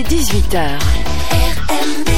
18h. RMD.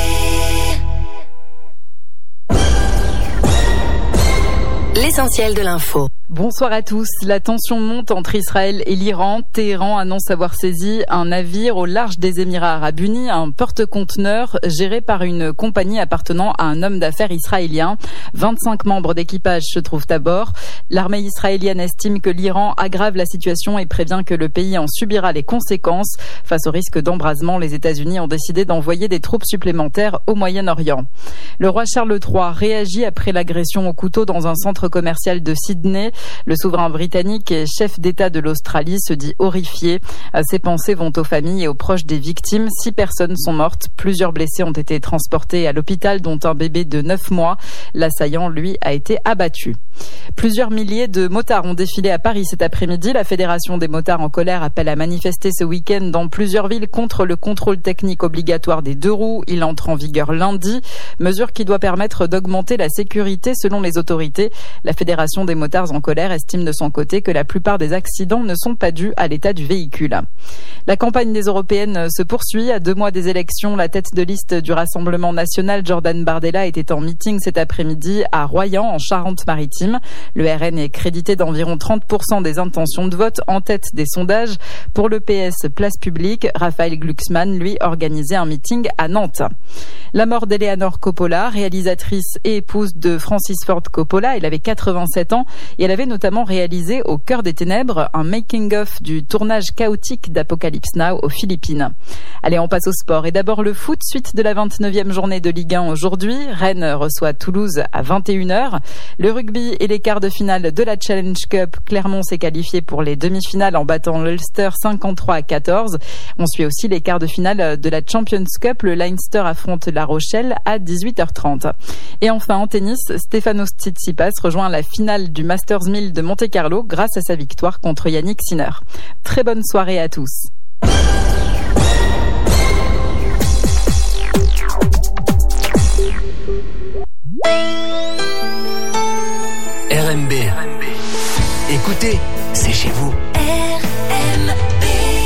L'essentiel de l'info. Bonsoir à tous. La tension monte entre Israël et l'Iran. Téhéran annonce avoir saisi un navire au large des Émirats Arabes Unis, un porte-conteneurs géré par une compagnie appartenant à un homme d'affaires israélien. 25 membres d'équipage se trouvent à bord. L'armée israélienne estime que l'Iran aggrave la situation et prévient que le pays en subira les conséquences. Face au risque d'embrasement, les États-Unis ont décidé d'envoyer des troupes supplémentaires au Moyen-Orient. Le roi Charles III réagit après l'agression au couteau dans un centre commercial de Sydney. Le souverain britannique et chef d'État de l'Australie se dit horrifié. Ses pensées vont aux familles et aux proches des victimes. 6 personnes sont mortes. Plusieurs blessés ont été transportés à l'hôpital, dont un bébé de 9 mois. L'assaillant, lui, a été abattu. Plusieurs milliers de motards ont défilé à Paris cet après-midi. La Fédération des motards en colère appelle à manifester ce week-end dans plusieurs villes contre le contrôle technique obligatoire des 2 roues. Il entre en vigueur lundi. Mesure qui doit permettre d'augmenter la sécurité selon les autorités. La Fédération des motards en colère estime de son côté que la plupart des accidents ne sont pas dus à l'état du véhicule. La campagne des européennes se poursuit. À 2 mois des élections, la tête de liste du Rassemblement national, Jordan Bardella, était en meeting cet après-midi à Royan, en Charente-Maritime. Le RN est crédité d'environ 30% des intentions de vote en tête des sondages. Pour le PS Place Publique, Raphaël Glucksmann, lui, organisait un meeting à Nantes. La mort d'Eleanor Coppola, réalisatrice et épouse de Francis Ford Coppola. Elle avait 87 ans et elle avait notamment réalisé Au cœur des ténèbres un making-of du tournage chaotique d'Apocalypse Now aux Philippines. Allez, on passe au sport. Et d'abord le foot, suite de la 29e journée de Ligue 1 aujourd'hui. Rennes reçoit Toulouse à 21h. Le rugby et les quarts de finale de la Challenge Cup. Clermont s'est qualifié pour les demi-finales en battant l'Ulster 53-14. On suit aussi les quarts de finale de la Champions Cup. Le Leinster affronte La Rochelle à 18h30. Et enfin en tennis, Stefanos Tsitsipas rejoint la finale du Masters 1000 de Monte-Carlo grâce à sa victoire contre Yannick Sinner. Très bonne soirée à tous. RMB. Écoutez, c'est chez vous. RMB.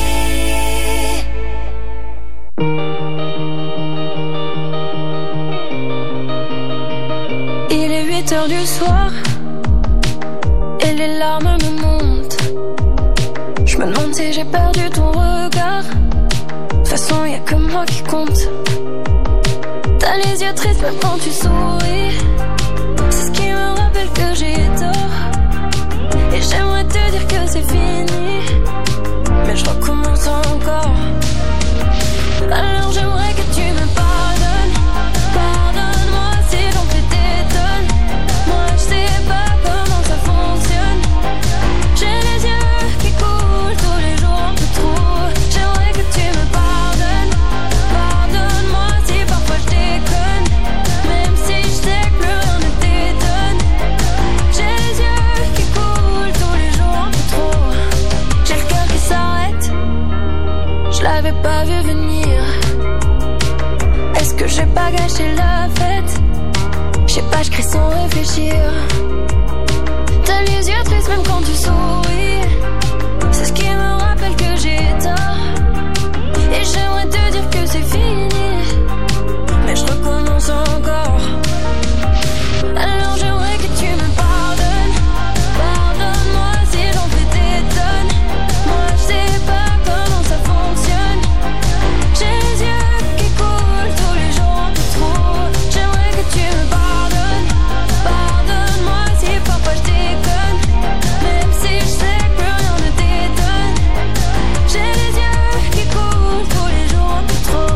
Il est 8h du soir et les larmes me montent. Je me demande si j'ai perdu ton regard. De toute façon, y'a que moi qui compte. T'as les yeux tristes même quand tu souris. C'est ce qui me rappelle que j'ai tort. Et j'aimerais te dire que c'est fini, mais je recommence encore. Alors j'aimerais que tu me pardonnes. Pardonne-moi si j'en fais des tonnes. Moi je sais pas comment ça fonctionne. J'ai les yeux qui coulent tous les jours un peu trop. J'aimerais que tu me pardonnes. Pardonne-moi si parfois je déconne, même si je sais que plus rien ne t'étonne. J'ai les yeux qui coulent tous les jours un peu trop. J'ai le cœur qui s'arrête, je l'avais pas vu venir. Est-ce que j'ai pas gâché la fête? Je sais pas, je crie sans réfléchir. T'as les yeux tristes même quand tu souris. C'est ce qui me rappelle que j'ai tort. Et j'aimerais te dire que c'est fini, mais je recommence encore. Alors j'aimerais que tu me pardonnes. Pardonne-moi si j'en fais des tonnes. Moi je sais pas comment ça fonctionne. J'ai les yeux qui coulent tous les jours un peu trop. J'aimerais que tu me pardonnes. Pardonne-moi si parfois je déconne, même si je sais que plus rien ne t'étonne. J'ai les yeux qui coulent tous les jours un peu trop.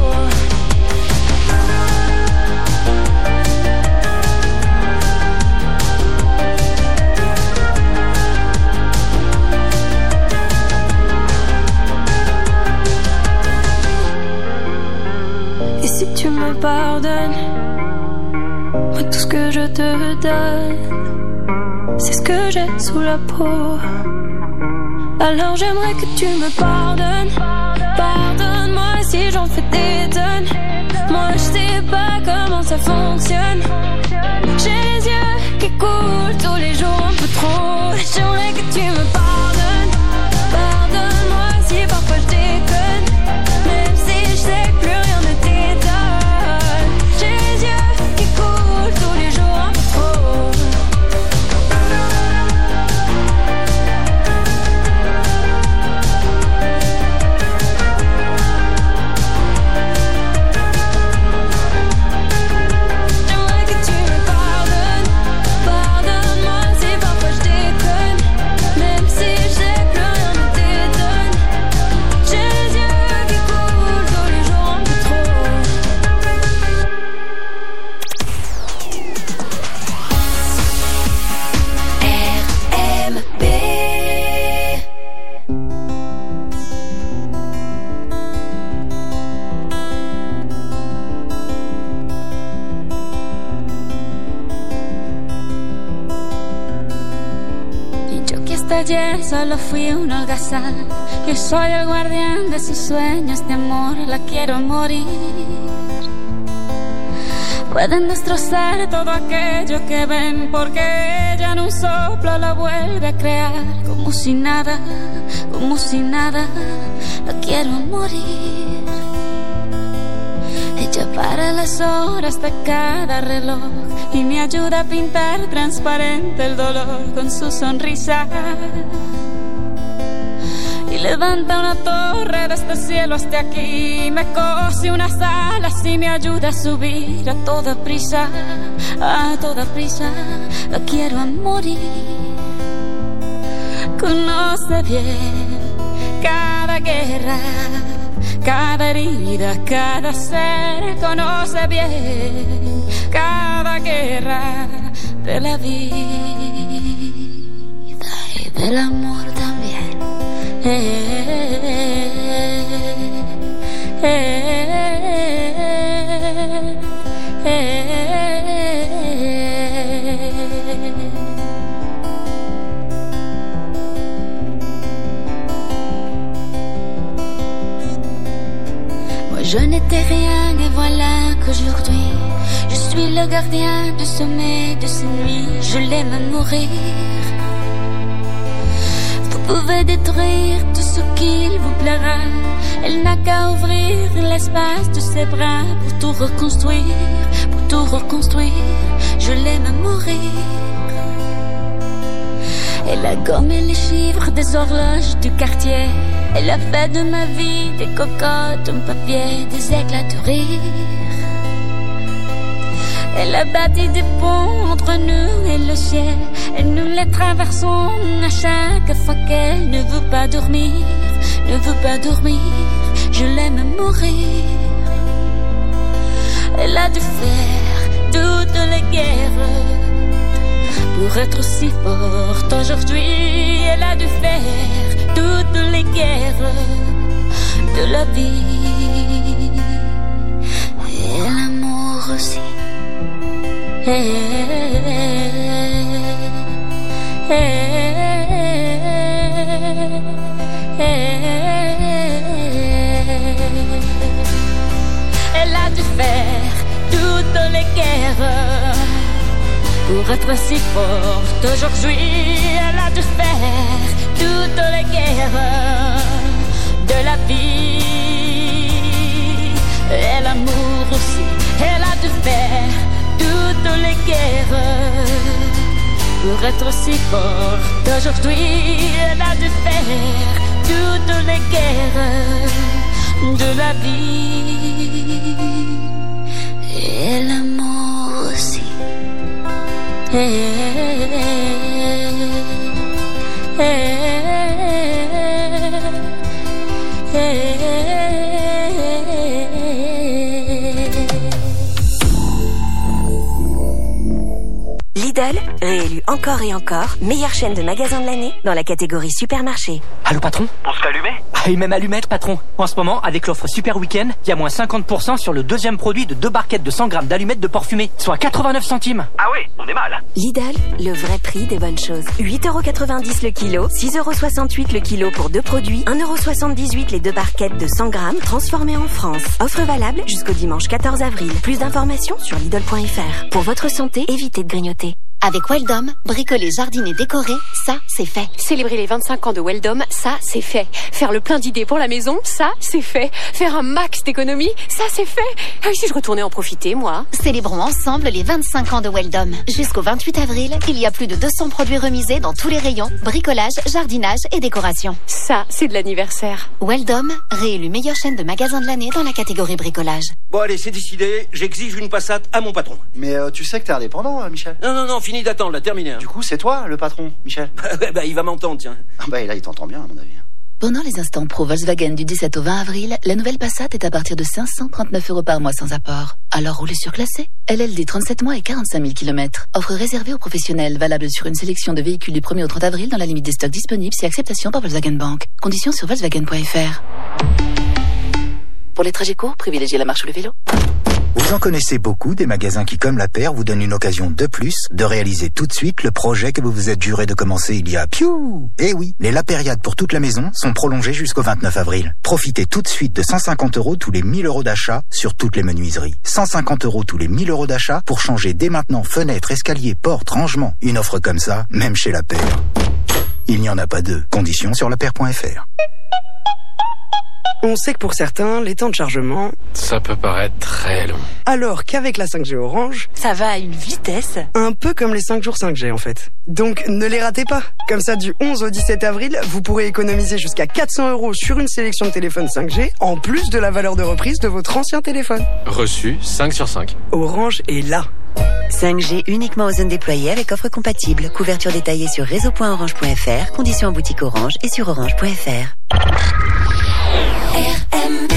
Et si tu me pardonnes, moi tout ce que je te donne, c'est ce que j'ai sous la peau. Alors j'aimerais que tu me pardonnes. Pardonne-moi si j'en fais des tonnes. Moi je sais pas comment ça fonctionne. J'ai les yeux qui coulent tous les jours un peu trop. J'aimerais que tu me pardonnes. Pardonne-moi si parfois je déconne, même si je de ayer solo fui un holgazán. Yo soy el guardián de sus sueños de amor, la quiero morir. Pueden destrozar todo aquello que ven, porque ella en un soplo lo vuelve a crear. Como si nada, la quiero morir. Ella para las horas de cada reloj y me ayuda a pintar transparente el dolor con su sonrisa. Y levanta una torre desde el cielo hasta aquí, me cose unas alas y me ayuda a subir a toda prisa, la quiero a morir. Conoce bien cada guerra, cada herida, cada ser. Conoce bien cada guerra de la vida y del amor también. Moi je n'étais rien et voilà qu'aujourd'hui je suis le gardien du sommeil de ces nuits. Je l'aime à mourir. Vous pouvez détruire tout ce qu'il vous plaira. Elle n'a qu'à ouvrir l'espace de ses bras pour tout reconstruire, Je l'aime à mourir. Elle a gommé les chiffres des horloges du quartier. Elle a fait de ma vie des cocottes en papier, des éclats de rire. Elle a bâti des ponts entre nous et le ciel, et nous les traversons à chaque fois qu'elle ne veut pas dormir, Je l'aime à mourir. Elle a dû faire toutes les guerres pour être si forte aujourd'hui. Elle a dû faire toutes les guerres de la vie et l'amour aussi. Elle a dû faire toutes les guerres pour être si forte aujourd'hui. Elle a dû faire toutes les guerres de la vie et l'amour aussi. Elle a dû faire toutes les guerres pour être si forte aujourd'hui. Elle a dû faire toutes les guerres de la vie et l'amour aussi. Lidl, réélu encore et encore meilleure chaîne de magasins de l'année dans la catégorie supermarché. Allô patron? On se fait allumer? Ah, et même allumette patron. En ce moment, avec l'offre Super Week-end, il y a moins 50% sur le deuxième produit de 2 barquettes de 100 grammes d'allumettes de porc fumé, soit 89 centimes. Ah oui, on est mal. Lidl, le vrai prix des bonnes choses. 8,90€ le kilo, 6,68€ le kilo pour 2 produits, 1,78€ les 2 barquettes de 100 grammes transformées en France. Offre valable jusqu'au dimanche 14 avril. Plus d'informations sur Lidl.fr. Pour votre santé, évitez de grignoter. Avec Weldom, bricoler, jardiner, décorer, ça, c'est fait. Célébrer les 25 ans de Weldom, ça, c'est fait. Faire le plein d'idées pour la maison, ça, c'est fait. Faire un max d'économies, ça, c'est fait. Ah oui, si je retournais en profiter, moi. Célébrons ensemble les 25 ans de Weldom. Jusqu'au 28 avril, il y a plus de 200 produits remisés dans tous les rayons. Bricolage, jardinage et décoration. Ça, c'est de l'anniversaire. Weldom, réélu meilleure chaîne de magasins de l'année dans la catégorie bricolage. Bon allez, c'est décidé, j'exige une Passat à mon patron. Mais tu sais que t'es indépendant, Michel. Non, fini d'attendre, là, terminé. Du coup, c'est toi, le patron, Michel. Bah, il va m'entendre, tiens. Ah bah, et là, il t'entend bien, à mon avis. Pendant les instants pro Volkswagen du 17 au 20 avril, la nouvelle Passat est à partir de 539€ par mois sans apport. Alors roulez surclassé. LLD 37 mois et 45 000 km. Offre réservée aux professionnels, valable sur une sélection de véhicules du 1er au 30 avril dans la limite des stocks disponibles si acceptation par Volkswagen Bank. Conditions sur Volkswagen.fr. Pour les trajets courts, privilégiez la marche ou le vélo. Vous en connaissez beaucoup des magasins qui, comme La Paire, vous donnent une occasion de plus de réaliser tout de suite le projet que vous vous êtes juré de commencer il y a piou. Eh oui, les La Périades pour toute la maison sont prolongés jusqu'au 29 avril. Profitez tout de suite de 150 € tous les 1000 € d'achat sur toutes les menuiseries. 150 € tous les 1000 € d'achat pour changer dès maintenant fenêtres, escaliers, portes, rangements. Une offre comme ça, même chez La Paire. Il n'y en a pas deux. Conditions sur lapaire.fr. On sait que pour certains, les temps de chargement... ça peut paraître très long. Alors qu'avec la 5G Orange... ça va à une vitesse. Un peu comme les 5 jours 5G en fait. Donc ne les ratez pas. Comme ça, du 11 au 17 avril, vous pourrez économiser jusqu'à 400 € sur une sélection de téléphones 5G, en plus de la valeur de reprise de votre ancien téléphone. Reçu 5 sur 5. Orange est là. 5G uniquement aux zones déployées avec offre compatible. Couverture détaillée sur réseau.orange.fr. Conditions en boutique Orange et sur orange.fr. RMB.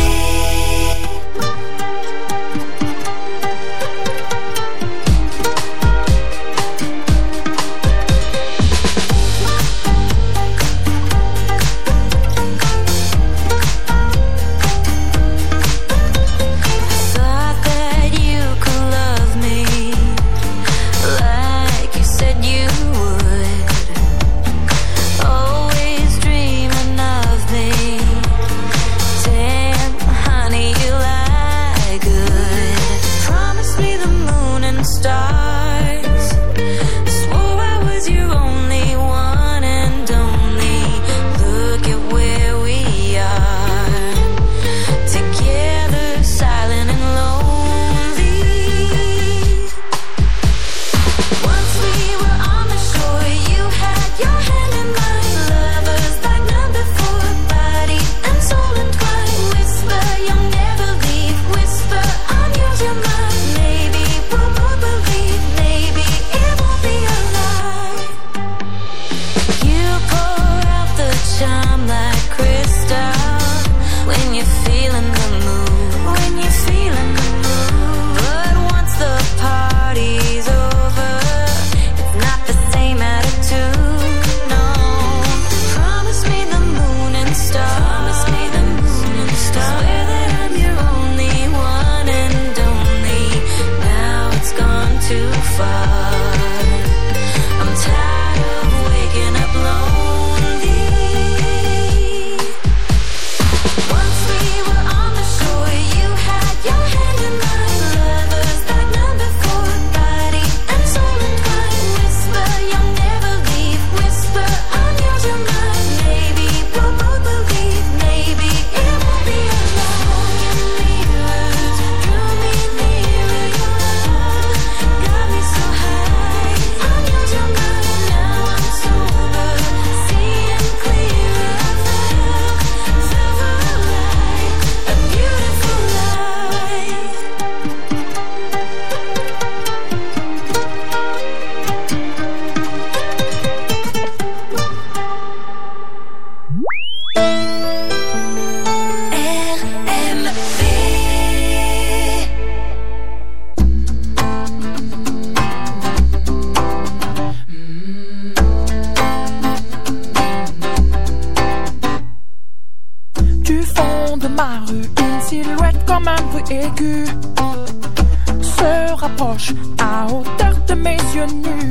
Se rapproche à hauteur de mes yeux nus.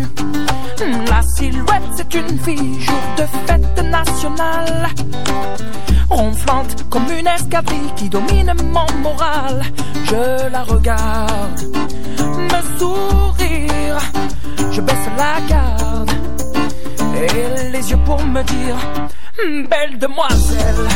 La silhouette, c'est une fille, jour de fête nationale, ronflante comme une escadrille qui domine mon moral. Je la regarde me sourire, je baisse la garde et les yeux pour me dire: belle demoiselle,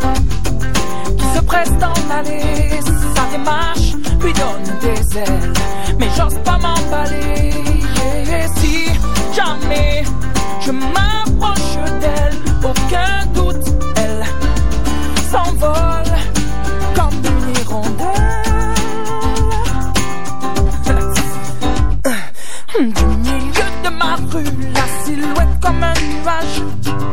qui se presse d'en aller. Sa démarche lui donne des ailes, mais j'ose pas m'emballer. Et si jamais je m'approche d'elle, aucun doute, elle s'envole comme une hirondelle. Du milieu de ma rue, la silhouette comme un nuage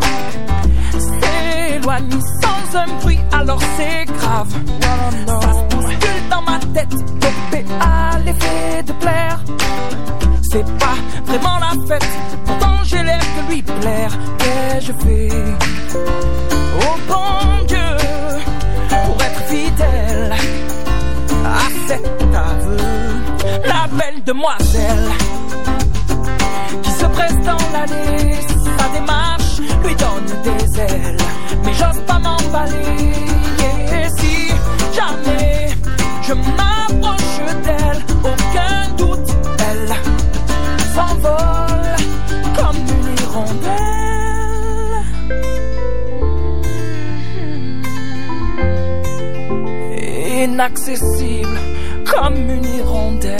s'éloigne sans un bruit, alors c'est grave. Ça se bouscule dans ma tête, dopé à l'effet de plaire. C'est pas vraiment la fête, pourtant j'ai l'air de lui plaire. Qu'ai-je fait, oh bon Dieu, pour être fidèle à cet aveu? demoiselle qui se presse dans l'allée. Sa démarche lui donne des ailes, mais j'ose pas m'emballer. Et si jamais je m'approche d'elle, aucun doute, elle s'envole comme une hirondelle. Inaccessible comme une hirondelle.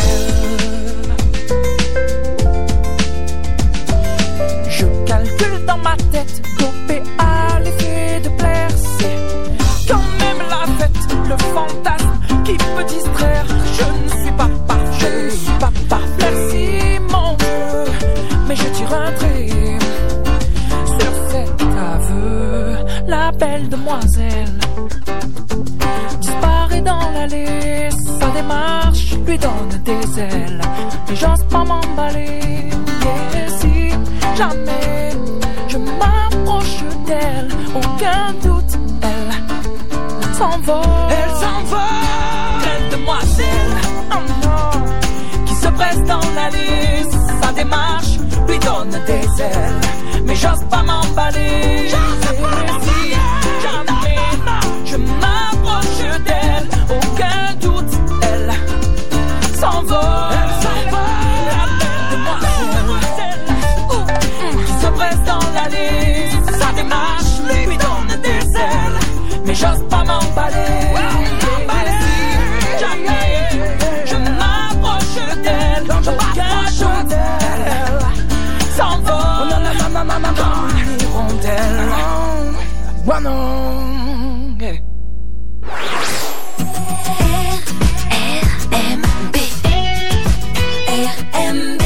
Je calcule dans ma tête, dopé à l'effet de plaire. C'est quand même la fête, le fantasme qui peut distraire. Je ne suis pas parfait, je ne suis pas parfait. Merci mon Dieu, mais je tire un trait sur cet aveu. La belle demoiselle disparaît dans l'allée. Sa démarche lui donne des ailes, mais j'ose pas m'emballer. Et si jamais je m'approche d'elle, aucun doute, elle s'envole. Elle s'envole. Belle demoiselle, oh non, qui se presse dans l'allée. Sa démarche lui donne des ailes, mais j'ose pas m'emballer. Et si jamais je m'approche d'elle, aucun doute, elle s'envole. Elle s'envole. La belle demoiselle qui se presse dans l'allée. Sa démarche lui donne des ailes, mais j'ose pas m'emballer. Et si jamais je m'approche d'elle, aucun doute, elle s'envole comme une hirondelle. Oh non, yeah. RMB RMB.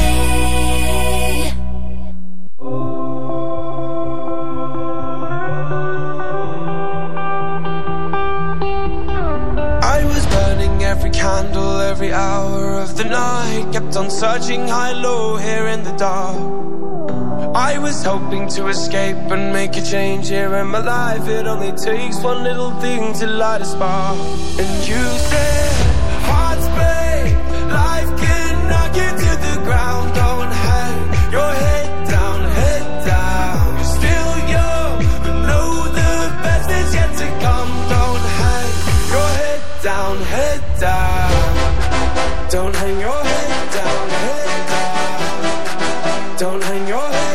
I was burning every candle, every hour of the night. Kept on searching high, low, here in the dark. I was hoping to escape and make a change here in my life. It only takes one little thing to light a spark. And you said, hearts break, life can knock you to the ground. Don't hang your head down, head down. You're still young, but know the best is yet to come. Don't hang your head down, head down. Don't hang your head down, head down. Don't hang your head.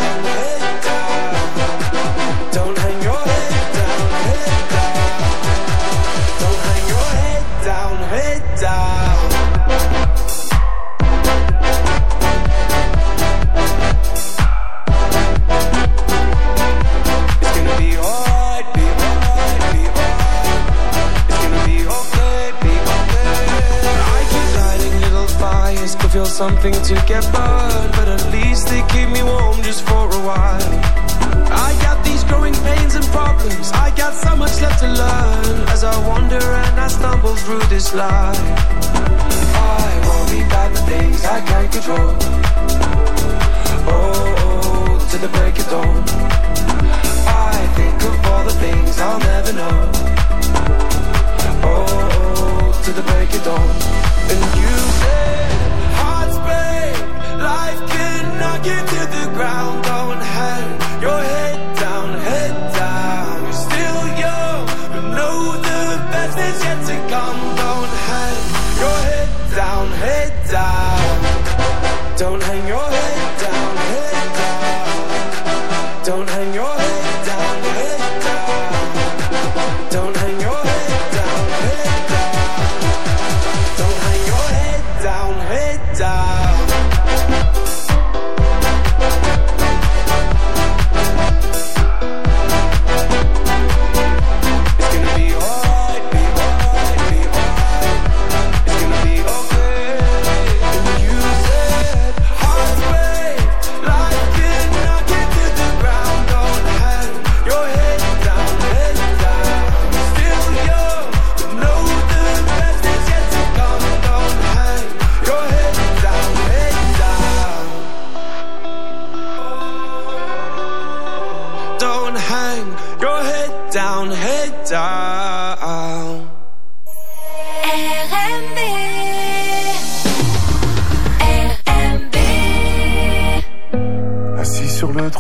Feel something to get burned, but at least they keep me warm just for a while. I got these growing pains and problems, I got so much left to learn. As I wander and I stumble through this life, I worry about the things I can't control. Oh, to the break of dawn, I think of all the things I'll never know. Oh, to the break of dawn. And you said, life can knock you to the ground. Don't hang your head down, head down. You're still young, but know the best is yet to come. Don't hang your head down, head down. Don't hang your head down, head down. Don't hang your head down, head down. Don't hang your head down, head down. Don't hang your head down, head down. Down, head down. RMB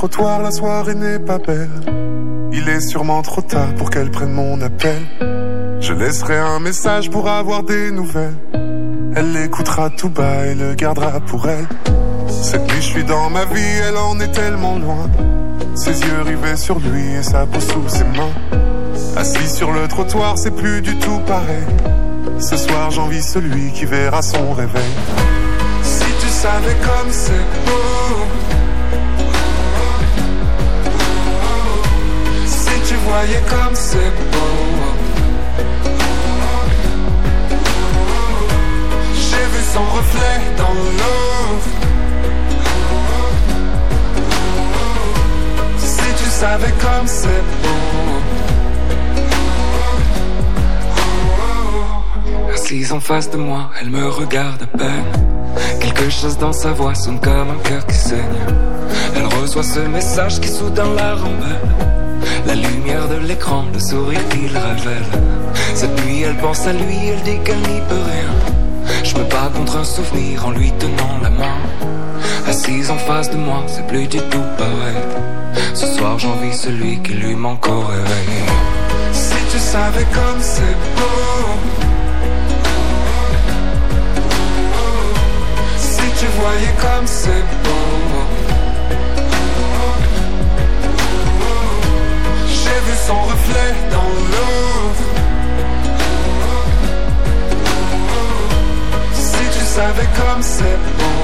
trottoir, la soirée n'est pas belle. Il est sûrement trop tard pour qu'elle prenne mon appel. Je laisserai un message pour avoir des nouvelles. Elle l'écoutera tout bas et le gardera pour elle. Cette nuit je suis dans ma vie, elle en est tellement loin. Ses yeux rivés sur lui et sa peau sous ses mains. Assis sur le trottoir, c'est plus du tout pareil. Ce soir j'envie celui qui verra son réveil. Si tu savais comme c'est beau, si tu voyais comme c'est beau. J'ai vu son reflet dans l'eau. Si tu savais comme c'est beau. Assise en face de moi, elle me regarde à peine. Quelque chose dans sa voix sonne comme un cœur qui saigne. Elle reçoit ce message qui soudain la rembelle. La lumière de l'écran, le sourire qu'il révèle. Cette nuit elle pense à lui, elle dit qu'elle n'y peut rien. Je me bats contre un souvenir en lui tenant la main. Assise en face de moi, c'est plus du tout pareil. Ce soir j'envie celui qui lui manque au réveil. Si tu savais comme c'est beau. Si tu voyais comme c'est beau. J'ai vu son reflet dans l'eau. Si tu savais comme c'est beau.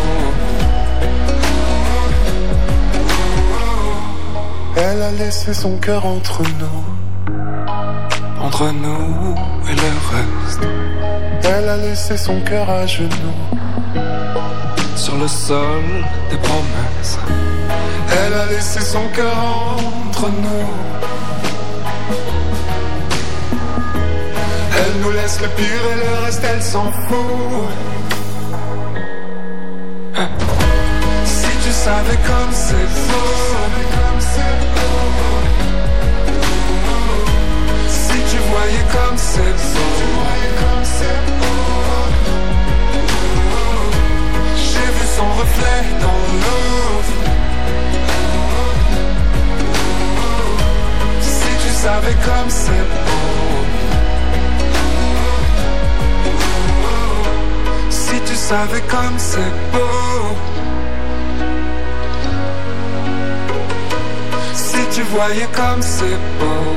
Elle a laissé son cœur entre nous. Entre nous et le reste. Elle a laissé son cœur à genoux. Sur le sol des promesses. Elle a laissé son cœur entre nous. Elle nous laisse le pire et le reste elle s'en fout. Si tu savais comme c'est beau. Si tu voyais comme c'est beau. J'ai vu son reflet dans l'eau. Si tu savais comme c'est beau. Si tu savais comme c'est beau. Si tu voyais comme c'est beau.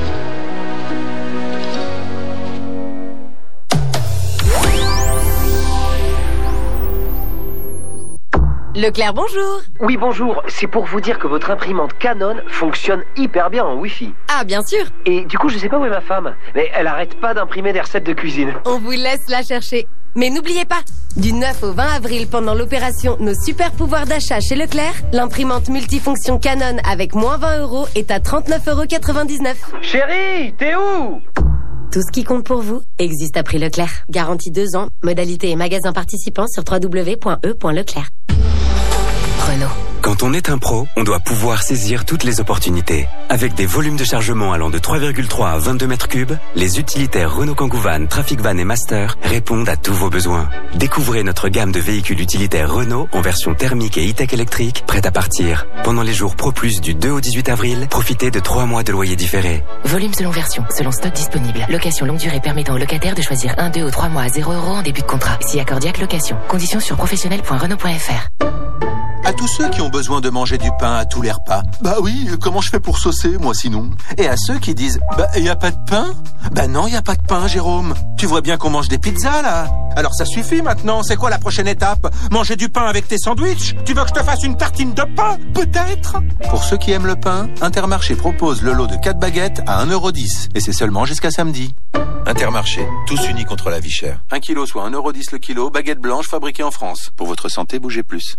Leclerc, bonjour. Oui, bonjour. C'est pour vous dire que votre imprimante Canon fonctionne hyper bien en Wi-Fi. Ah, bien sûr. Et du coup, je sais pas où est ma femme, mais elle arrête pas d'imprimer des recettes de cuisine. On vous laisse la chercher. Mais n'oubliez pas, du 9 au 20 avril, pendant l'opération Nos super pouvoirs d'achat chez Leclerc, l'imprimante multifonction Canon avec moins 20 € est à 39,99 €. Chérie, t'es où? Tout ce qui compte pour vous existe à prix Leclerc. Garantie 2 ans, modalité et magasin participants sur www.e.leclerc. Renault. Quand on est un pro, on doit pouvoir saisir toutes les opportunités. Avec des volumes de chargement allant de 3,3 à 22 mètres cubes, les utilitaires Renault Kangoo Van, Traffic Van et Master répondent à tous vos besoins. Découvrez notre gamme de véhicules utilitaires Renault en version thermique et e-tech électrique, prête à partir. Pendant les jours Pro Plus du 2 au 18 avril, profitez de 3 mois de loyer différé. Volume selon version, selon stock disponible. Location longue durée permettant aux locataires de choisir 1, 2 ou 3 mois à 0 € en début de contrat. Si accordiaque location. Conditions sur professionnel.renault.fr. À tous ceux qui ont besoin de manger du pain à tous les repas. Bah oui, comment je fais pour saucer, moi, sinon? Et à ceux qui disent, bah, y a pas de pain? Bah non, y a pas de pain, Jérôme. Tu vois bien qu'on mange des pizzas, là. Alors ça suffit maintenant, c'est quoi la prochaine étape? Manger du pain avec tes sandwichs? Tu veux que je te fasse une tartine de pain? Peut-être? Pour ceux qui aiment le pain, Intermarché propose le lot de 4 baguettes à 1,10 €. Et c'est seulement jusqu'à samedi. Intermarché, tous unis contre la vie chère. 1 kilo soit 1,10 € le kilo, baguette blanche fabriquée en France. Pour votre santé, bougez plus.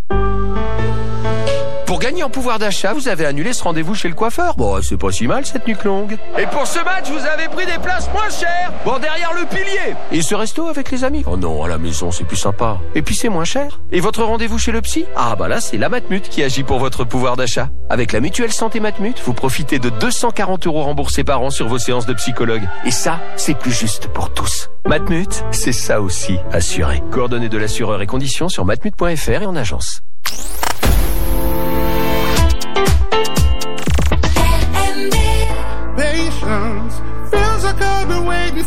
Pour gagner en pouvoir d'achat, vous avez annulé ce rendez-vous chez le coiffeur. Bon, c'est pas si mal cette nuit longue. Et pour ce match, vous avez pris des places moins chères. Bon, derrière le pilier. Et ce resto avec les amis. Oh non, à la maison, c'est plus sympa. Et puis c'est moins cher. Et votre rendez-vous chez le psy? Ah bah là, c'est la Matmut qui agit pour votre pouvoir d'achat. Avec la mutuelle santé Matmut, vous profitez de 240 € remboursés par an sur vos séances de psychologue. Et ça, c'est plus juste pour tous. Matmut, c'est ça aussi, assuré. Coordonnées de l'assureur et conditions sur matmut.fr et en agence.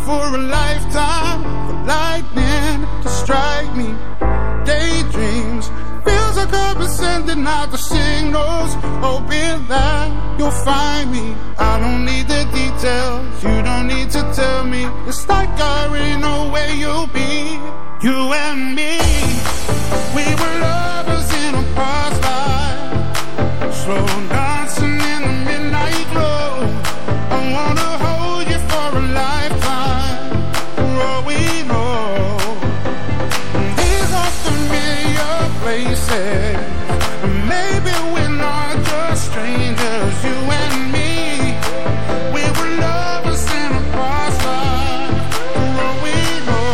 for a lifetime, for lightning to strike me. Daydreams, feels like I've been sending out the signals, hoping that you'll find me. I don't need the details, you don't need to tell me. It's like I already know where you'll be. You and me, we were lovers in a past life, slow dancing in the midnight glow. I wanna hold you for a lifetime, for all we know. These are familiar places, maybe we're not just strangers. You and me, we were lovers in a past life, for all we know.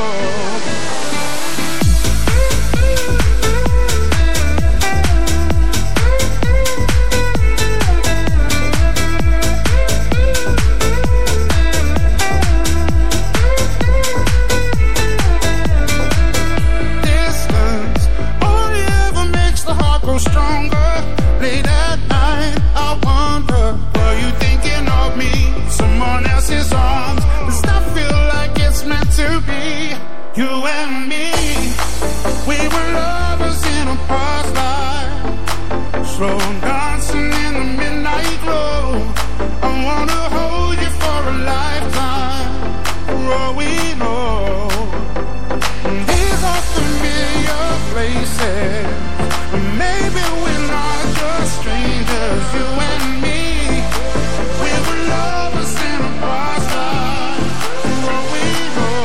Stronger. Late at night, I wonder, were you thinking of me? Someone else's arms. Does that feel like it's meant to be? You and me, we were lovers in a past life, slow dancing in the midnight glow. I wanna hold you for a lifetime, for all we know. These are familiar places, maybe we're not just strangers. You and me, we were lovers in a past life, for all we know.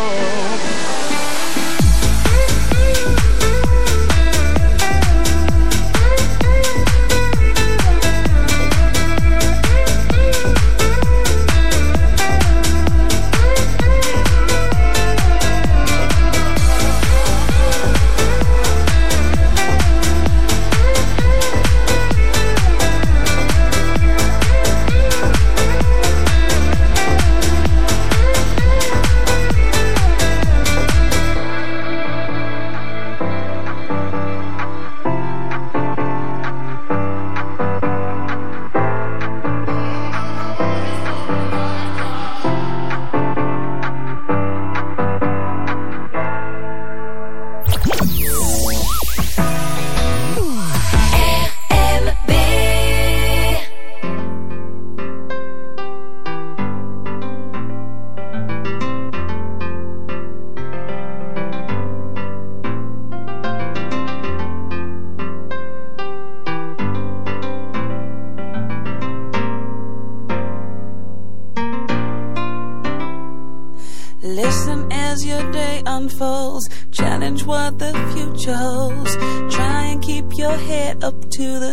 Listen as your day unfolds, challenge what the future holds. Try and keep your head up to the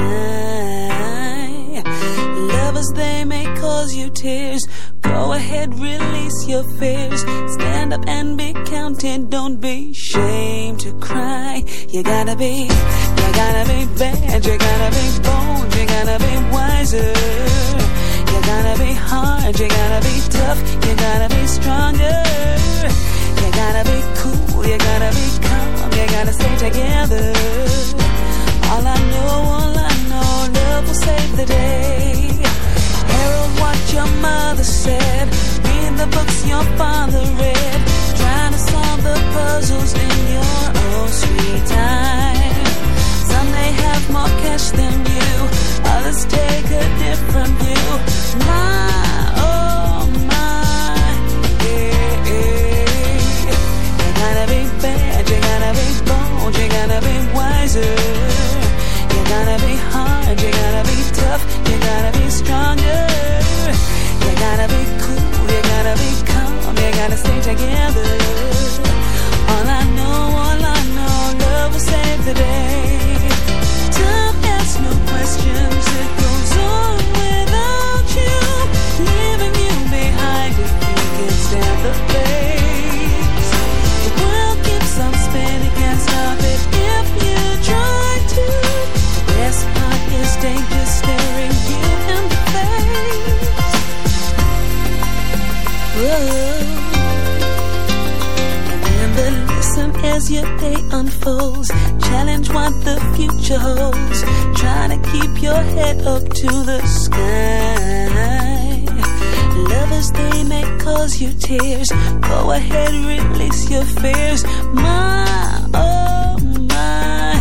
sky. Lovers, they may cause you tears. Go ahead, release your fears. Stand up and be counted, don't be ashamed to cry. You gotta be bad, you gotta be bold, you gotta be wiser. You gotta be hard, you gotta be tough, you gotta be stronger. You gotta be cool, you gotta be calm, you gotta stay together. All I know, love will save the day. Herald what your mother said, read the books your father read. Try to solve the puzzles in your own sweet time. Some may have more cash than you, others take a different view. My, oh my, yeah, yeah. You gotta be bad, you gotta be bold, you gotta be wiser. You gotta be hard, you gotta be tough, you gotta be stronger. You gotta be cool, you gotta be calm, you gotta stay together. All I know, love will save the day. Time asks no questions, it goes on without you, leaving you behind if you can stand the pace. The world keeps on spinning, can't stop it if you try to. The best part is danger staring you in the face. Whoa. Remember, listen as your day unfolds, challenge what the future holds. Try to keep your head up to the sky. Lovers, they may cause cause you tears. Go ahead, release your fears. My, oh my,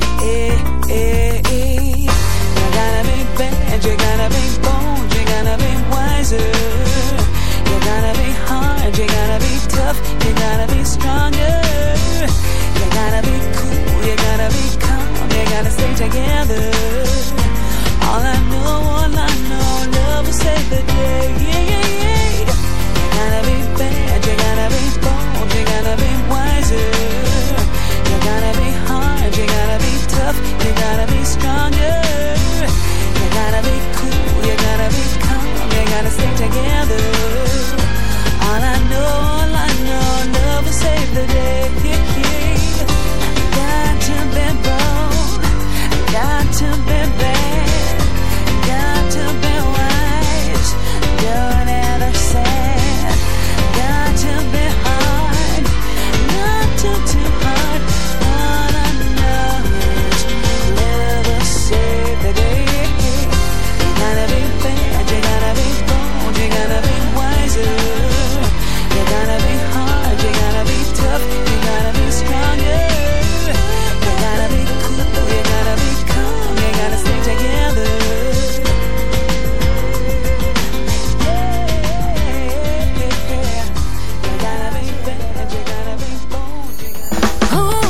You gotta be bad, you gotta be bold, you gotta be wiser. You gotta be hard, you gotta be tough, you gotta be stronger. You gotta be cool, you gotta be calm, you gotta stay together. All I know, love will save the day. You gotta be bad, you gotta be bold, you gotta be wiser. You gotta be hard, you gotta be tough, you gotta be stronger. You gotta be cool, you gotta be calm, you gotta stay together. All I know, love will save the day. Got to be bold, got to be bad, got to be wise, don't ever sad. Got to be hard, not too hard. All I know is love will save the day. You gotta be bad, you gotta be bold, you gotta be wiser. You gotta be hard, you gotta be tough, you gotta be stronger. You gotta be cool, you gotta be calm, you gotta stay together. You gotta be bad, you gotta be bold, you gotta...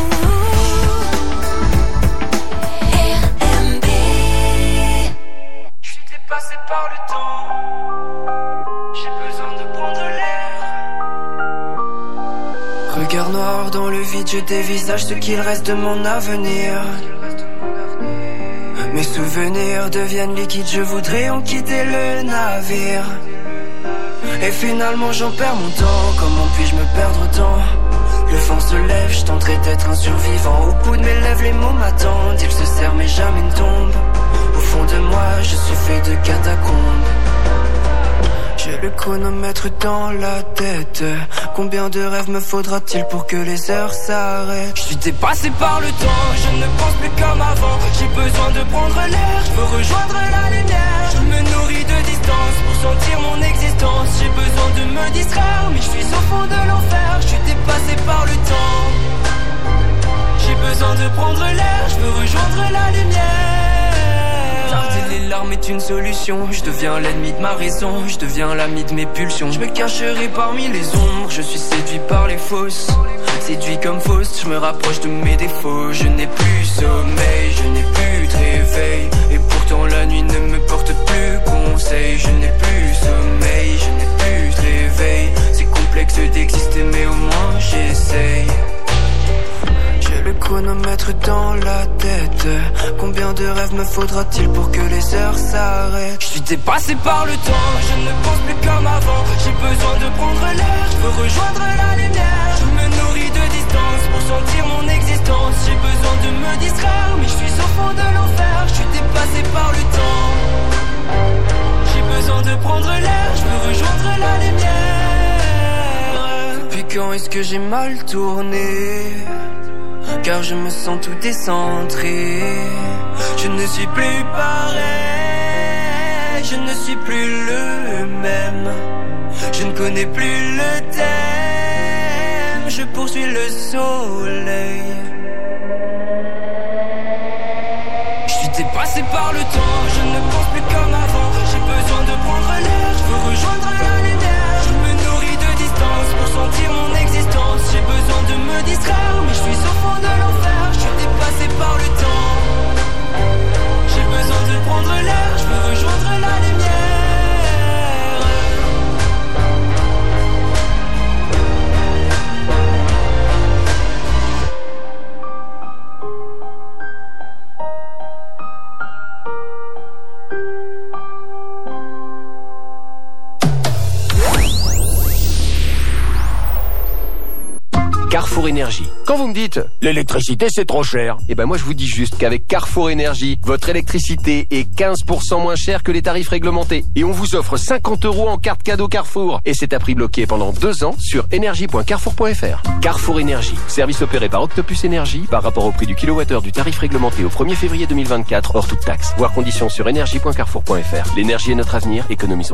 RMB. Je suis dépassé par le temps. J'ai besoin de prendre l'air. Regard noir dans le vide, je dévisage ce qu'il reste de mon avenir. Mes souvenirs deviennent liquides, je voudrais en quitter le navire. Et finalement j'en perds mon temps, comment puis-je me perdre autant? Le vent se lève, je tenterai d'être un survivant. Au bout de mes lèvres, les mots m'attendent, ils se serrent mais jamais ne tombent. Au fond de moi, je suis fait de catacombes. J'ai le chronomètre dans la tête. Combien de rêves me faudra-t-il pour que les heures s'arrêtent? Je suis dépassé par le temps, je ne pense plus comme avant. J'ai besoin de prendre l'air, je veux rejoindre la lumière. Je me nourris de distance pour sentir mon existence. J'ai besoin de me distraire, mais je suis au fond de l'enfer. Je suis dépassé par le temps. J'ai besoin de prendre l'air, je veux rejoindre la lumière. Tarder les larmes est une solution. Je deviens l'ennemi de ma raison, je deviens l'ami de mes pulsions. Je me cacherai parmi les ombres, je suis séduit par les fausses. Séduit comme fausse, je me rapproche de mes défauts. Je n'ai plus sommeil, je n'ai plus de réveil. Et pourtant la nuit ne me porte plus conseil. Je n'ai plus sommeil, je n'ai plus de réveil. C'est complexe d'exister mais au moins j'essaye. Le chronomètre dans la tête. Combien de rêves me faudra-t-il pour que les heures s'arrêtent? Je suis dépassé par le temps, je ne pense plus comme avant. J'ai besoin de prendre l'air, je veux rejoindre la lumière. Je me nourris de distance pour sentir mon existence. J'ai besoin de me distraire, mais je suis au fond de l'enfer. Je suis dépassé par le temps. J'ai besoin de prendre l'air, je veux rejoindre la lumière. Depuis quand est-ce que j'ai mal tourné? Car je me sens tout décentré. Je ne suis plus pareil, je ne suis plus le même. Je ne connais plus le thème, je poursuis le soleil. Je suis dépassé par le temps, je ne pense plus comme avant. J'ai besoin de prendre l'air, je veux rejoindre la lumière. Je me nourris de distance pour sentir mon existence. J'ai besoin de me distraire, mais je suis au fond de l'enfer. Je suis dépassé par le temps. J'ai besoin de prendre l'air, je veux rejoindre la lumière. Carrefour Énergie. Quand vous me dites l'électricité c'est trop cher, eh ben moi je vous dis juste qu'avec Carrefour Énergie, votre électricité est 15% moins chère que les tarifs réglementés. Et on vous offre 50 € en carte cadeau Carrefour. Et c'est à prix bloqué pendant 2 ans sur énergie.carrefour.fr. Carrefour Énergie. Service opéré par Octopus Énergie par rapport au prix du kilowattheure du tarif réglementé au 1er février 2024 hors toute taxe. Voir conditions sur énergie.carrefour.fr. L'énergie est notre avenir, économisons-la.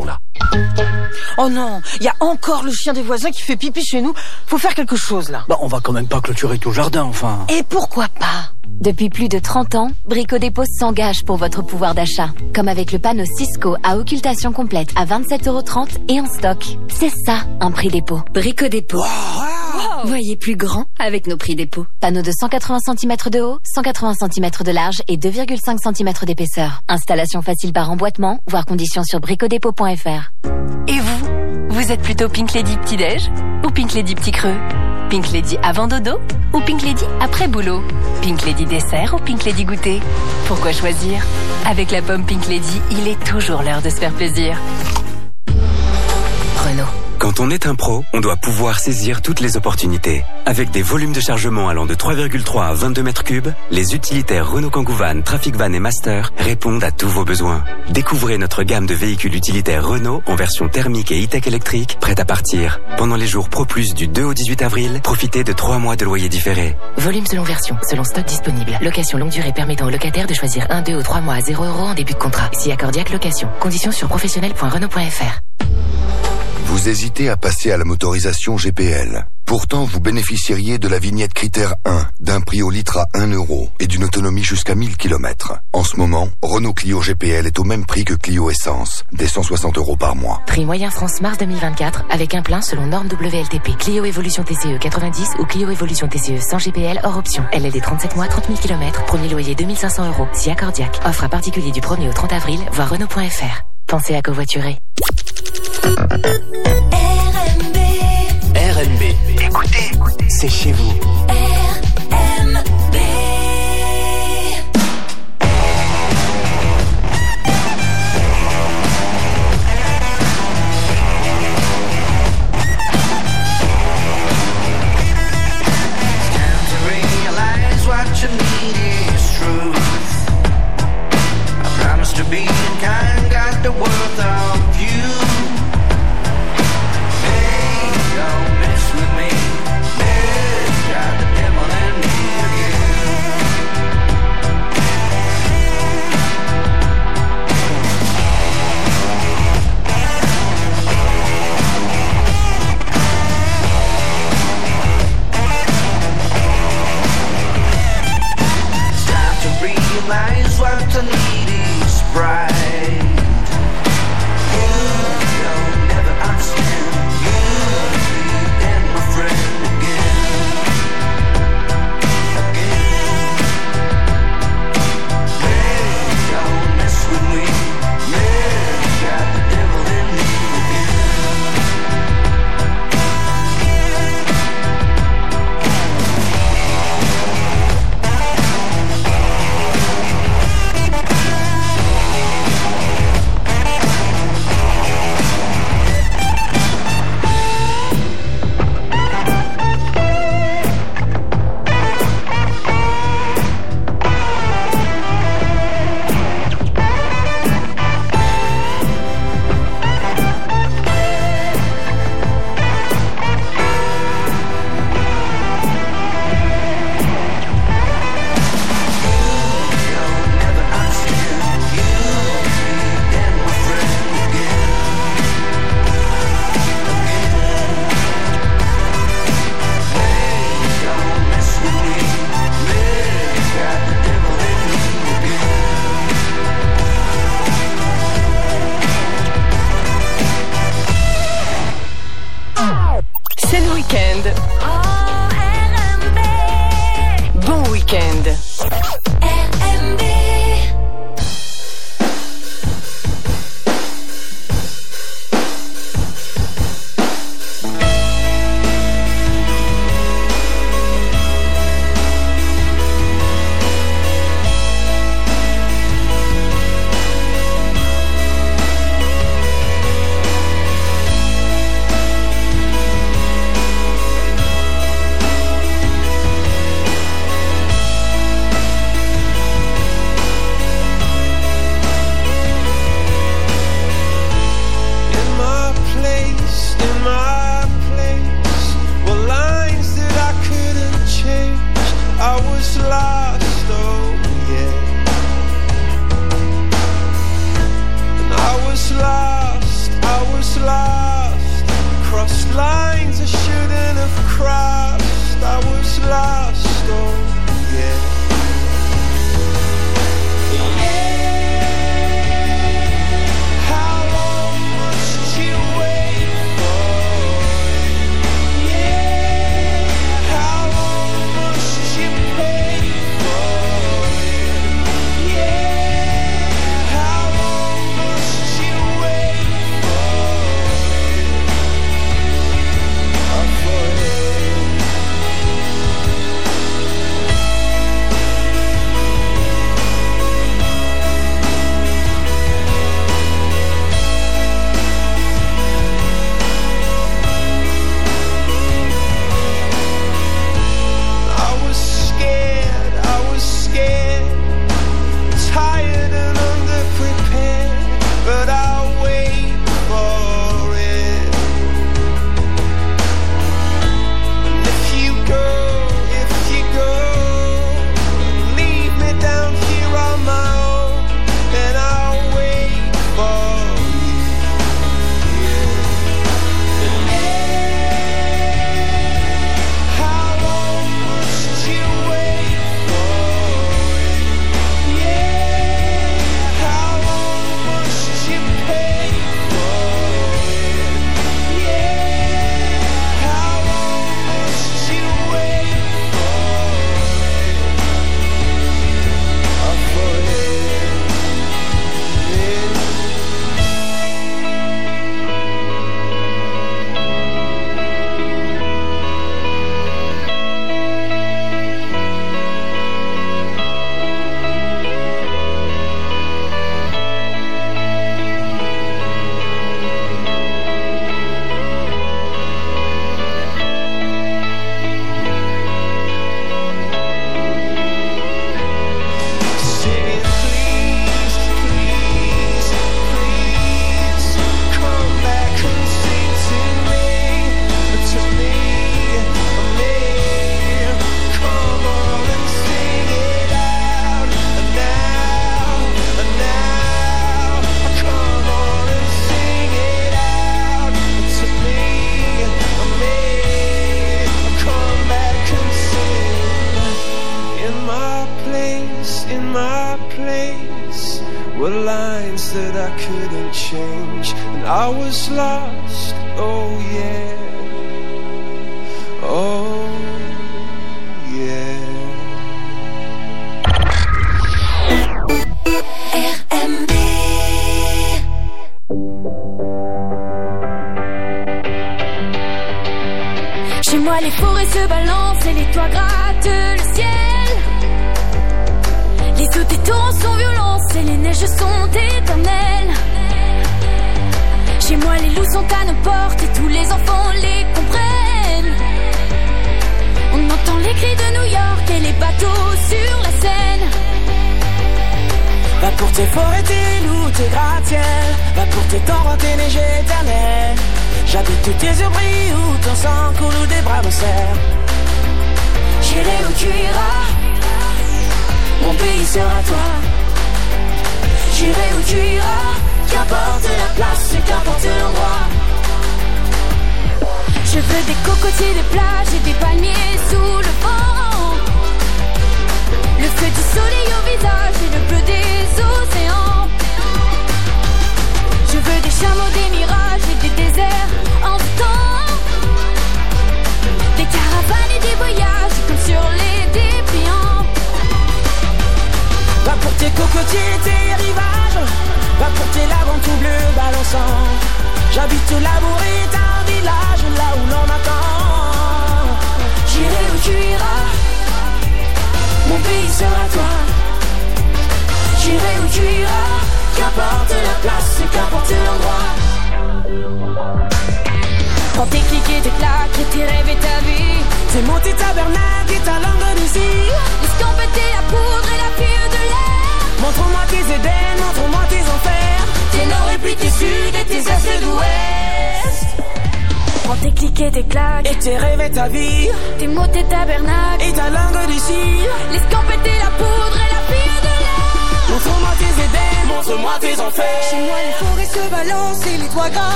Oh non, il y a encore le chien des voisins qui fait pipi chez nous. Faut faire quelque chose là. Bah on va quand même pas clôturer tout le jardin, enfin. Et pourquoi pas? Depuis plus de 30 ans, Brico Dépôt s'engage pour votre pouvoir d'achat. Comme avec le panneau Cisco à occultation complète à 27,30 € et en stock. C'est ça, un prix dépôt. Brico Dépôt. Wow. Voyez plus grand avec nos prix dépôt. Panneau de 180 cm de haut, 180 cm de large et 2,5 cm d'épaisseur. Installation facile par emboîtement, voire conditions sur bricodépôt.fr. Et vous êtes plutôt Pink Lady petit-déj ou Pink Lady petit creux? Pink Lady avant dodo ou Pink Lady après boulot? Pink Lady dessert ou Pink Lady goûter? Pourquoi choisir? Avec la pomme Pink Lady, il est toujours l'heure de se faire plaisir. Renault. Quand on est un pro, on doit pouvoir saisir toutes les opportunités. Avec des volumes de chargement allant de 3,3 à 22 mètres cubes, les utilitaires Renault Kangoo Van, Trafic Van et Master répondent à tous vos besoins. Découvrez notre gamme de véhicules utilitaires Renault en version thermique et e-tech électrique, prête à partir. Pendant les jours Pro Plus du 2 au 18 avril, profitez de 3 mois de loyer différé. Volume selon version, selon stock disponible. Location longue durée permettant aux locataires de choisir 1, 2 ou 3 mois à 0 € en début de contrat. Si accordiaque location. Conditions sur professionnel.renault.fr. Vous hésitez à passer à la motorisation GPL. Pourtant, vous bénéficieriez de la vignette critère 1, d'un prix au litre à 1 € et d'une autonomie jusqu'à 1000 km. En ce moment, Renault Clio GPL est au même prix que Clio Essence, des 160 € par mois. Prix moyen France mars 2024 avec un plein selon norme WLTP. Clio Evolution TCE 90 ou Clio Evolution TCE sans GPL hors option. LLD 37 mois, 30 000 km, premier loyer 2500 €, si accordiaque. Offre à particulier du 1er au 30 avril, voir Renault.fr. Pensez à covoiturer. RNB. Écoutez, c'est chez vous. RNB. Time to realize what you need is truth. I promise to be kind, got the worth of you. Don't mess with me, got the devil in me again. It's time to realize what I need is pride. You have crossed, I was lost, oh yeah.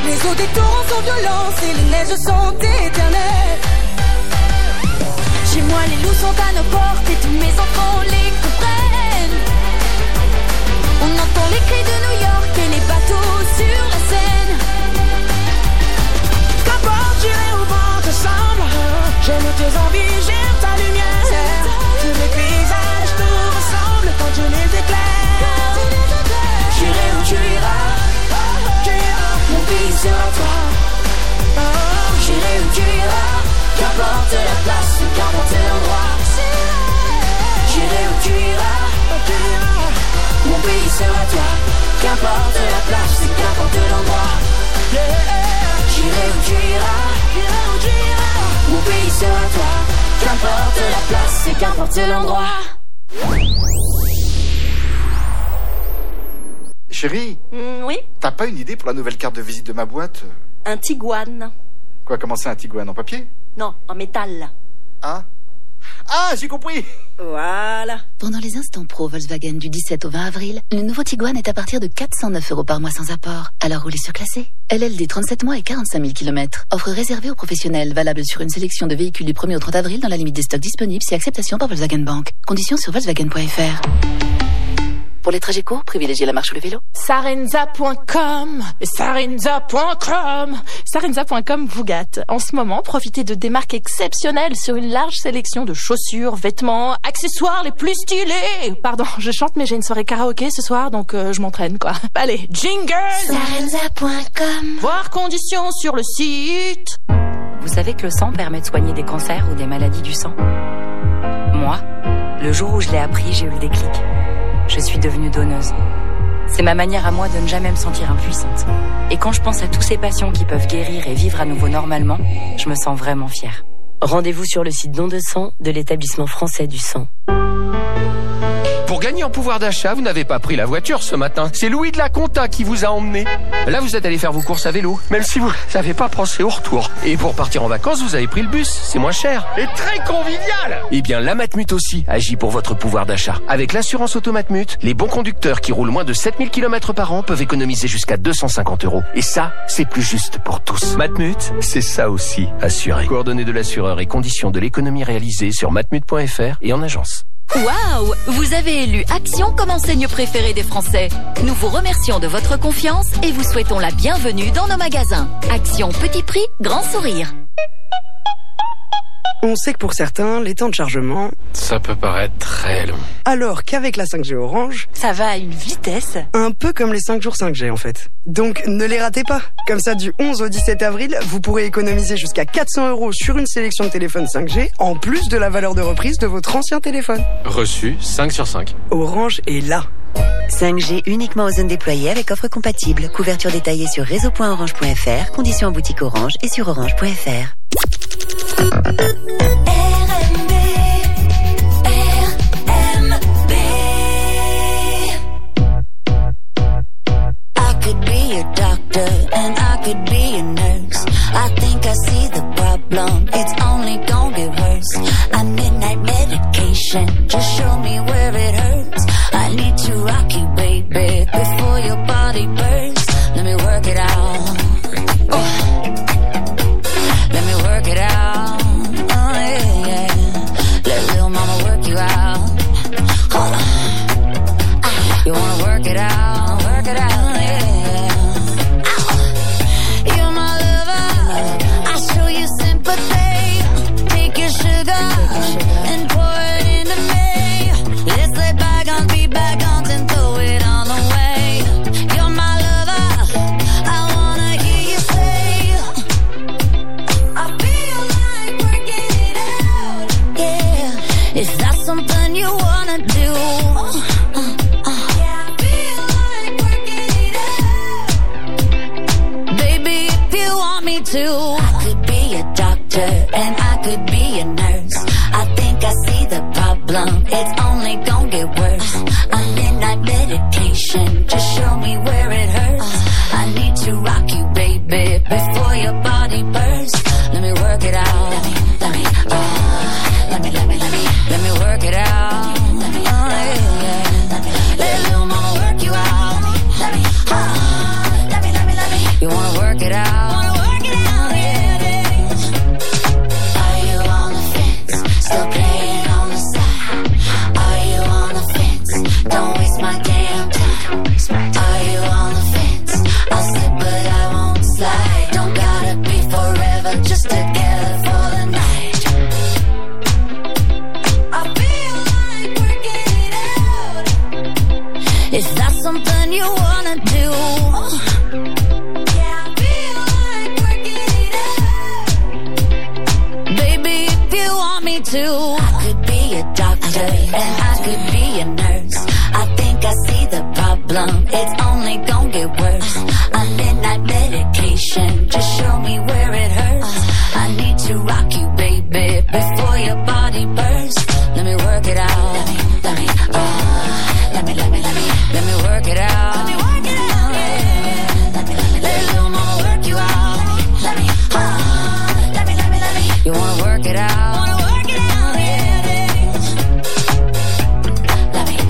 Les eaux des torrents sont violentes et les neiges sont éternelles. Chez moi les loups sont à nos portes et tous mes enfants les comprennent. On entend les cris de New York et les bateaux sur la Seine. Qu'importe, j'irai où vent te semble. J'aime tes envies, j'aime ta lumière. Tous les paysages te ressemblent quand tu les éclaires. J'irai où tu iras, mon pays sera toi. J'irai où tu iras, qu'importe la place, qu'importe l'endroit. J'irai où tu iras, mon pays sera toi. Qu'importe la place, qu'importe l'endroit. J'irai où tu iras, mon pays sera toi. Qu'importe la place, qu'importe l'endroit. Chérie, oui. T'as pas une idée pour la nouvelle carte de visite de ma boîte? Un Tiguan. Quoi, comment c'est un Tiguan en papier? Non, en métal. Ah, j'ai compris. Voilà. Pendant les instants pro Volkswagen du 17 au 20 avril, le nouveau Tiguan est à partir de 409 € par mois sans apport. Alors roulez surclassé. LLD 37 mois et 45 000 km. Offre réservée aux professionnels, valable sur une sélection de véhicules du 1er au 30 avril dans la limite des stocks disponibles si acceptation par Volkswagen Bank. Conditions sur Volkswagen.fr. Pour les trajets courts, privilégiez la marche ou le vélo. Sarenza.com. Sarenza.com vous gâte. En ce moment, profitez de des marques exceptionnelles sur une large sélection de chaussures, vêtements, accessoires les plus stylés. Pardon, je chante mais j'ai une soirée karaoké ce soir, donc je m'entraîne quoi. Allez, jingle. Sarenza.com. Voir conditions sur le site. Vous savez que le sang permet de soigner des cancers ou des maladies du sang? Moi, le jour où je l'ai appris, j'ai eu le déclic. Je suis devenue donneuse. C'est ma manière à moi de ne jamais me sentir impuissante. Et quand je pense à tous ces patients qui peuvent guérir et vivre à nouveau normalement, je me sens vraiment fière. Rendez-vous sur le site Don de sang de l'établissement français du sang. Pour gagner en pouvoir d'achat, vous n'avez pas pris la voiture ce matin. C'est Louis de la Conta qui vous a emmené. Là, vous êtes allé faire vos courses à vélo, même si vous n'avez pas pensé au retour. Et pour partir en vacances, vous avez pris le bus. C'est moins cher et très convivial. Eh bien, la Matmut aussi agit pour votre pouvoir d'achat. Avec l'assurance auto Matmut, les bons conducteurs qui roulent moins de 7000 km par an peuvent économiser jusqu'à 250 €. Et ça, c'est plus juste pour tous. Matmut, c'est ça aussi, assuré. Coordonnées de l'assureur et conditions de l'économie réalisée sur matmut.fr et en agence. Waouh! Vous avez élu Action comme enseigne préférée des Français. Nous vous remercions de votre confiance et vous souhaitons la bienvenue dans nos magasins. Action petit prix, grand sourire. On sait que pour certains, les temps de chargement... ça peut paraître très long. Alors qu'avec la 5G Orange... ça va à une vitesse. Un peu comme les 5 jours 5G en fait. Donc ne les ratez pas. Comme ça, du 11 au 17 avril, vous pourrez économiser jusqu'à 400 € sur une sélection de téléphones 5G, en plus de la valeur de reprise de votre ancien téléphone. Reçu 5 sur 5. Orange est là. 5G uniquement aux zones déployées avec offre compatible. Couverture détaillée sur réseau.orange.fr, conditions en boutique Orange et sur orange.fr. RMB, I could be a doctor and I could be a nurse. I think I see the problem, it's only gonna get worse. I midnight medication, just show me where it hurts. I need to rock you, baby, before your body bursts. Let me work it out. Let me work it out. Let little mama work you out. You wanna work it out, work it out, yeah. You're my lover, I show you sympathy. Take your sugar and pour it into me. Let's let bygones be bygones and throw it all away. You're my lover, I wanna hear you say, I feel like working it out, yeah. Is that something you wanna do? I could be a doctor and I could be a nurse. I think I see the problem, it's only gonna get worse. A midnight medication, just show me where it hurts. I need to rock you, baby, before your body bursts. Let me work it out. Let me work it out. Let little mama work you out. You wanna work it out? Is that something you wanna do? Yeah, I feel like working it out. Baby, if you want me to, I could be a doctor and I could be a nurse. I think I see the problem, it's only gonna get worse. A midnight medication, just show me where it hurts. I need to rock you, baby, before your body bursts. Let me work it out. Let me work it out. Let me work it out. Yeah. Let little mama work you out. Let me. You wanna work it out? Wanna work it out? Yeah. Let me.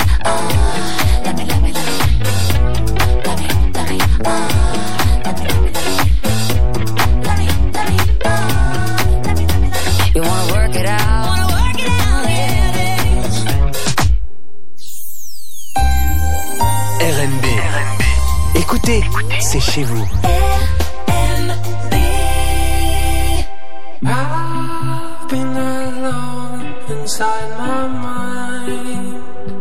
You wanna work it out? Wanna work it out? Yeah. RNB. Écoutez, c'est chez vous. I've been alone inside my mind.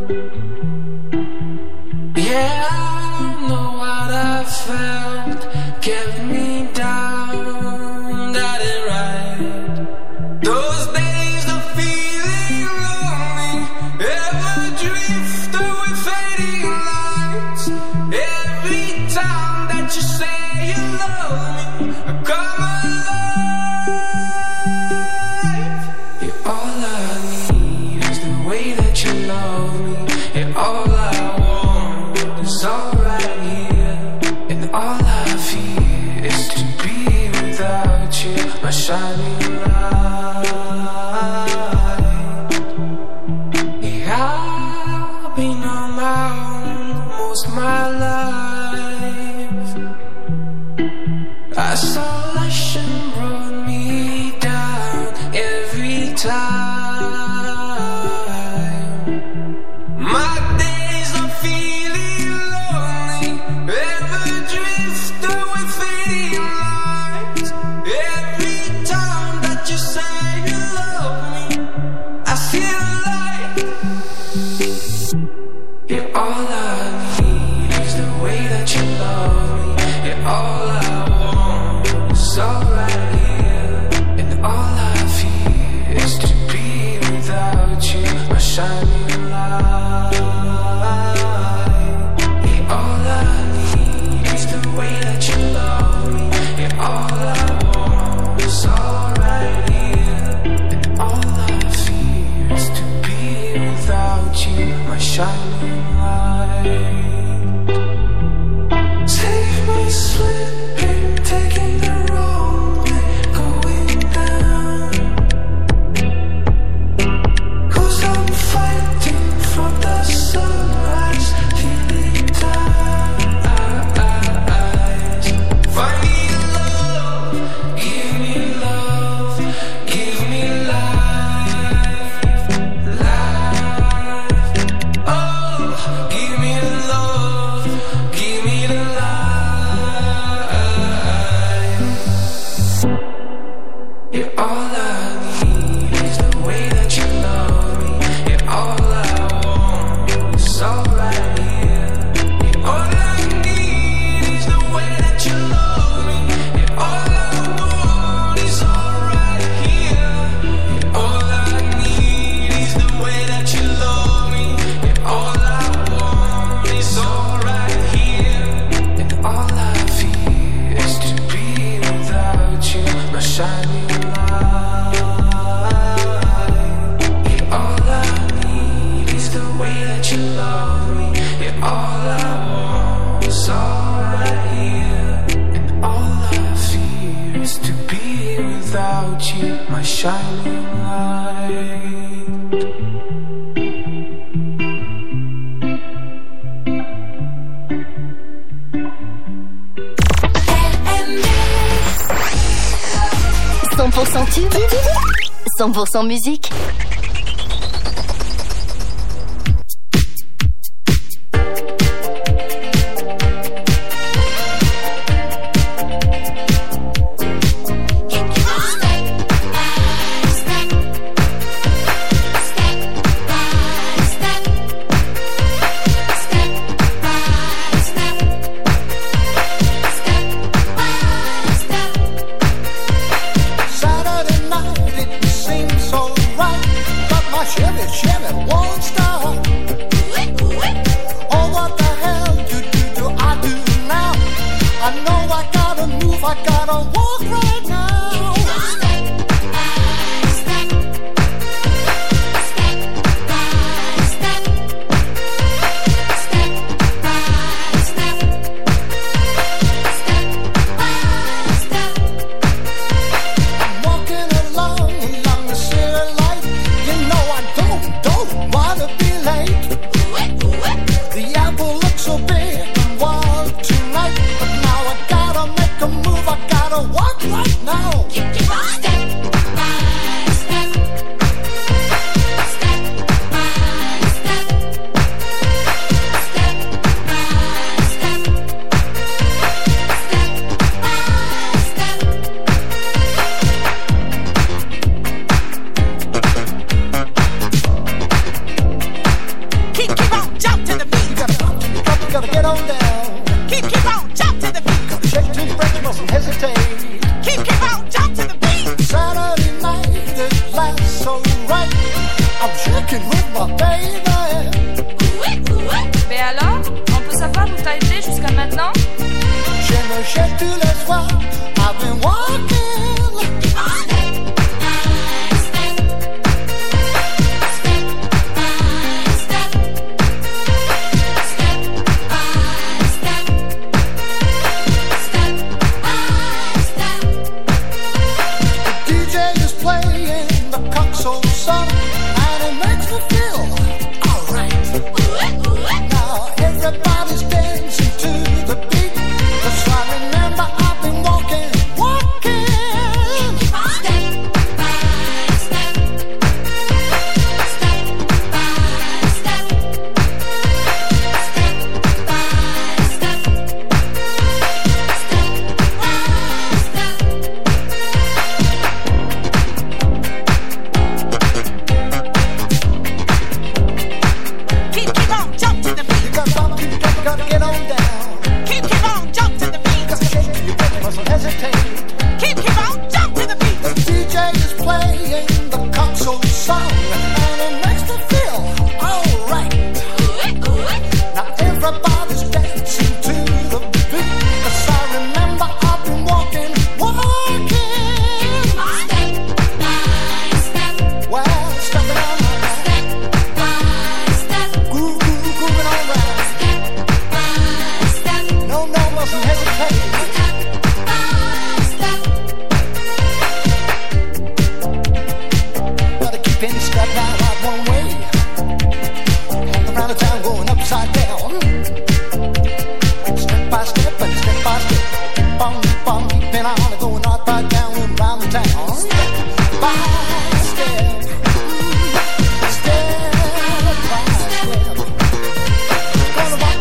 Yeah, I know what I felt kept me down, that ain't right. Those days of feeling lonely, ever drift away fading lights. Every time that you say you love me, I come alive. You're all I need is the way that you love me. And all I want is all right here. And all I feel is to be without you, my shining light. Yeah, I've been on my own most of my life. Isolation brought me down every time. My days of feeling lonely, ever drift away fading lights. Every time that you say you love me, I feel like you're all I need is the way that you love me. You're all I want is all right here. And all I feel is to be without you, my shining light. Yeah, all I need is the way that you love me. Yeah, all I want is all right here. And all I feel is to be without you, my shining light. Save me slipping, taking the wrong way, going down. 'Cause I'm fighting from the sunrise, feeling ties. Find me love, give me love, give me life, life. Oh, give me love, give me the life. Yeah, all I need is the way that you love me. Yeah, all I want is all right here. Yeah, all I need is the way that you love me. Yeah, all I want is all right here. Yeah, all I need is the way that you love me. Yeah, all I want is all right here. And all I feel is to be without you, my shining light. Yeah, all I need is the way that you love me. Yeah, all I want is all right here. And all I feel is to be without you, my shining light. tube, 100% musique. Step job où t'as été jusqu'à maintenant? Je me jette tous les soirs. I've been walking